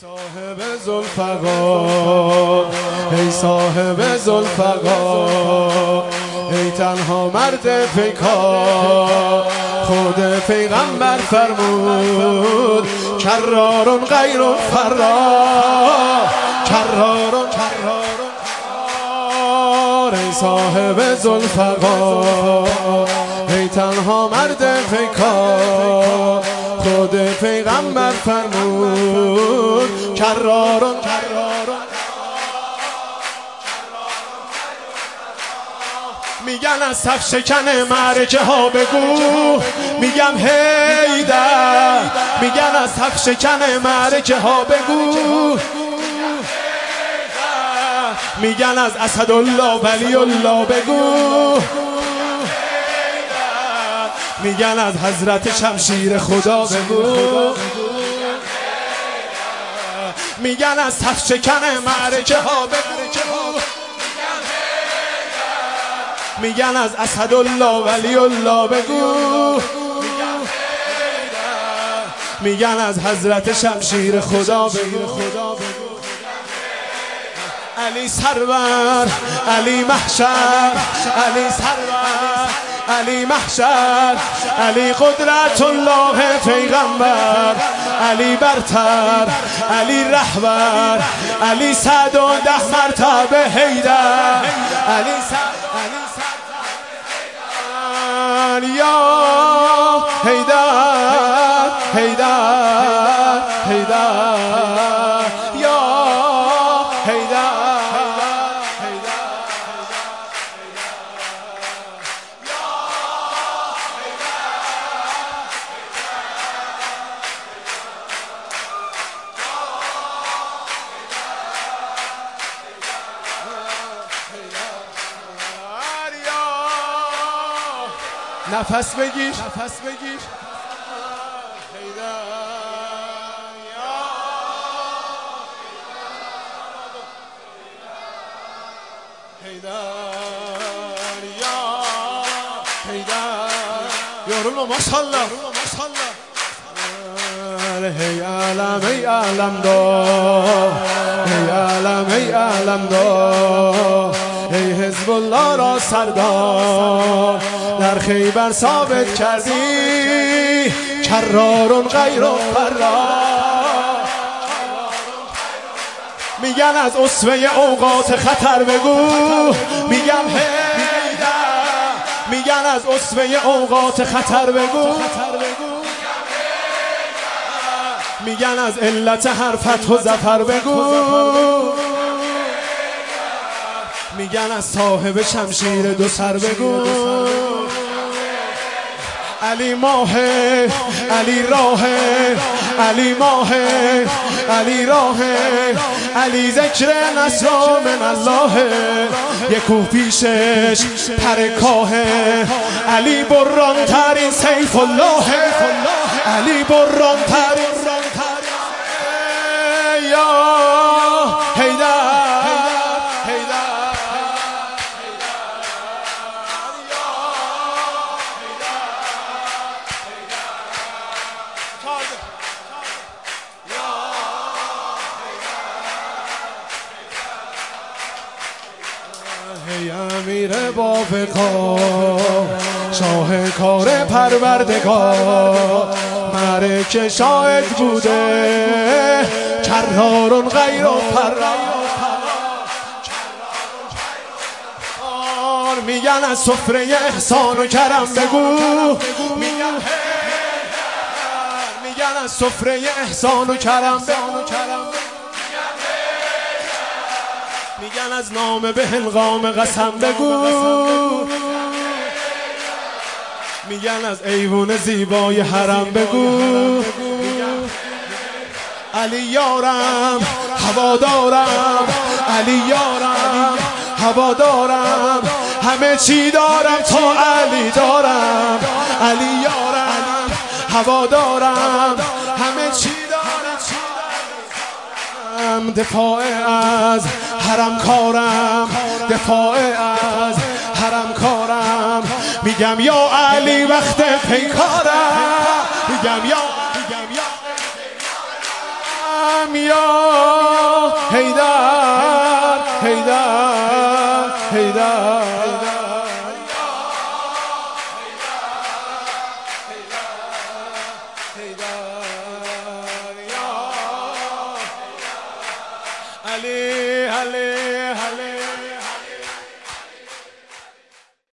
صاحب ذوالفقار، ای صاحب ذوالفقار، ای تنها مرد پیکار، خود پیغمبر فرمود کرارون غیر فرار، کرارون ای صاحب ذوالفقار، ای تنها مرد پیکار، خود پیغمبر فرمود کرارون میگن از صف شکن معرکه ها بگو، میگم هیدر، میگن از صف شکن معرکه ها بگو، میگن از اسدالله ولی الله بگو، میگن از حضرت شمشیر خدا بگو، میگن از صف شکن معرکه ها بگو، میگن از اسدالله ولی الله بگو، میگن از حضرت شمشیر خدا بگو. علی سرور، علی محشر، علی سرور، علی محشر، علی قدرت الله پیغمبر، علی برتر، علی رهبر، علی 110 مرتبه حیدر، علی یا حیدر، حیدر، حیدر، یا حیدر، نفس بگیر، نفس بگیر، یارو ماشاءالله، ای علم، ای علم دار، ای علم، ای علم دار، ای حزب الله را سردار، در خیبر ثابت کردی کرارون غیر فرار، میگن از اسوه اوقات خطر بگو، میگم هیدر، میگن از اسوه اوقات خطر بگو، میگن از علت هر فتح و ظفر بگو، میگن از صاحب شمشیر دو سر بگو، علی ماه، علی راه، علی ماه، علی راه، علی ذکر نصر من الله، یکو پیشش پر کاه، علی بران ترین سیف الله، علی بران ترین یا حیدر، ای امیر بافقار، شاه کار پروردگار، معرکه شاهد بوده کرارون غیر فرار، میگن از سفره احسان و کرم بگو، میگن از سفره احسان و کرم بگو، میگن از نام به هنگام قسم بگو، میگن از ایوون زیبای حرم بگو، علی یارم هوادارم، علی یارم هوادارم، همه چی دارم تا علی دارم، علی یارم هوادارم، همه چی دارم، دفاع از حرم کارم، دفاع از حرم کارم، میگم یا علی وقت پیکارم، میگم یا میگم یا حیدر حیدر حیدر علی علی علی